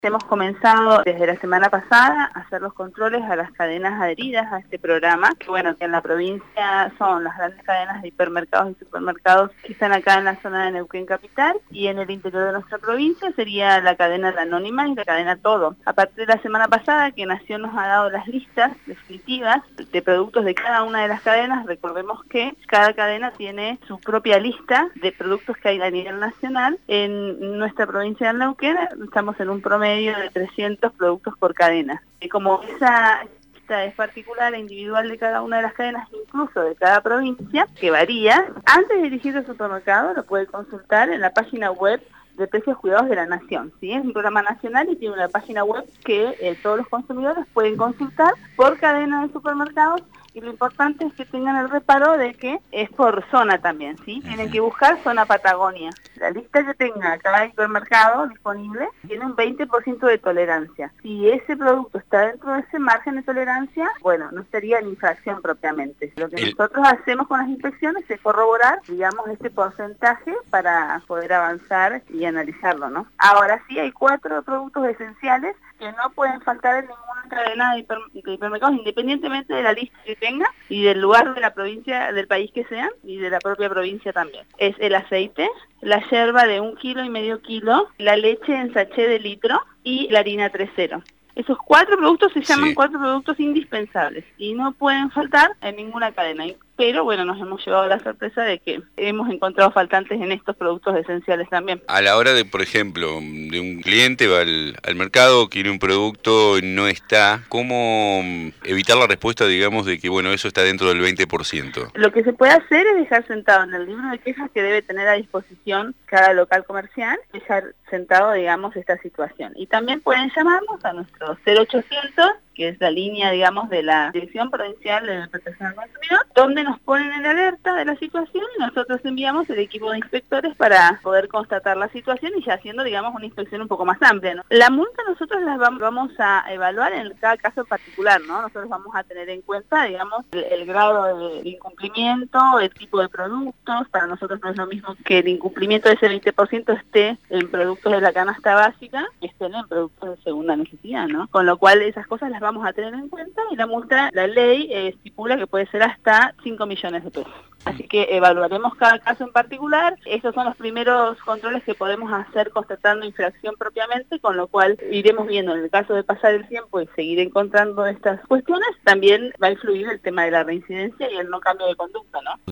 Hemos comenzado desde la semana pasada a hacer los controles a las cadenas adheridas a este programa, que bueno, que en la provincia son las grandes cadenas de hipermercados y supermercados que están acá en la zona de Neuquén Capital, y en el interior de nuestra provincia sería la cadena La Anónima y la cadena Todo. A partir de la semana pasada que Nación nos ha dado las listas definitivas de productos de cada una de las cadenas, recordemos que cada cadena tiene su propia lista de productos que hay a nivel nacional. En nuestra provincia de Neuquén estamos en un promedio de 300 productos por cadena. Y como esa lista es particular e individual de cada una de las cadenas, incluso de cada provincia, que varía, antes de dirigirse al supermercado lo puede consultar en la página web de Precios Cuidados de la Nación, ¿sí? Es un programa nacional y tiene una página web que todos los consumidores pueden consultar por cadena de supermercados, y lo importante es que tengan el reparo de que es por zona también, ¿sí? Tienen que buscar zona Patagonia. La lista que tenga cada hipermercado disponible tiene un 20% de tolerancia. Si ese producto está dentro de ese margen de tolerancia, bueno, no estaría en infracción propiamente. Lo que nosotros hacemos con las inspecciones es corroborar, digamos, este porcentaje para poder avanzar y analizarlo, ¿no? Ahora sí hay 4 productos esenciales que no pueden faltar en ninguna cadena de hipermercados, independientemente de la lista que tenga y del lugar de la provincia, del país que sean, y de la propia provincia también. Es el aceite, la yerba de 1,5 kg, la leche en sachet de litro y la harina 3.0. Esos 4 productos se llaman 4 productos indispensables y no pueden faltar en ninguna cadena. Pero bueno, nos hemos llevado la sorpresa de que hemos encontrado faltantes en estos productos esenciales también. A la hora de, por ejemplo, de un cliente va al mercado, quiere un producto y no está, ¿cómo evitar la respuesta, digamos, de que bueno, eso está dentro del 20%? Lo que se puede hacer es dejar sentado en el libro de quejas que debe tener a disposición cada local comercial, dejar sentado, digamos, esta situación. Y también pueden llamarnos a nuestro 0800, que es la línea, digamos, de la Dirección Provincial de Protección al Consumidor, donde nos ponen en alerta de la situación y nosotros enviamos el equipo de inspectores para poder constatar la situación y ya haciendo, digamos, una inspección un poco más amplia, ¿no? La multa nosotros la vamos a evaluar en cada caso en particular, ¿no? Nosotros vamos a tener en cuenta, digamos, el grado de incumplimiento, el tipo de productos. Para nosotros no es lo mismo que el incumplimiento de ese 20% esté en productos de la canasta básica que estén en productos de segunda necesidad, ¿no? Con lo cual esas cosas las vamos a tener en cuenta, y la multa, la ley estipula que puede ser hasta 5 millones de pesos. Así que evaluaremos cada caso en particular. Estos son los primeros controles que podemos hacer constatando infracción propiamente, con lo cual iremos viendo. En el caso de pasar el tiempo y seguir encontrando estas cuestiones, también va a influir el tema de la reincidencia y el no cambio de conducta, ¿no?